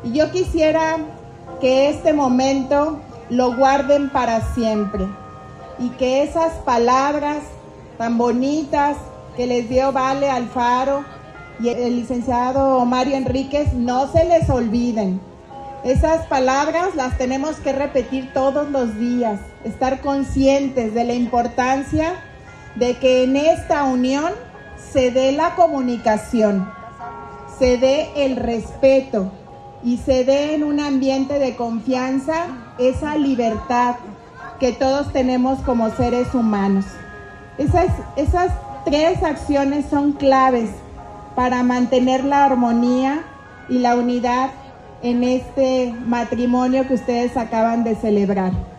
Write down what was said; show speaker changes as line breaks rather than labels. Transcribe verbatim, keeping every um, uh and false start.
Y yo quisiera que este momento lo guarden para siempre y que esas palabras tan bonitas que les dio Vale Alfaro y el licenciado Mario Enríquez no se les olviden. Esas palabras las tenemos que repetir todos los días, estar conscientes de la importancia de que en esta unión se dé la comunicación, se dé el respeto y se dé en un ambiente de confianza esa libertad que todos tenemos como seres humanos. Esas, esas tres acciones son claves para mantener la armonía y la unidad en este matrimonio que ustedes acaban de celebrar.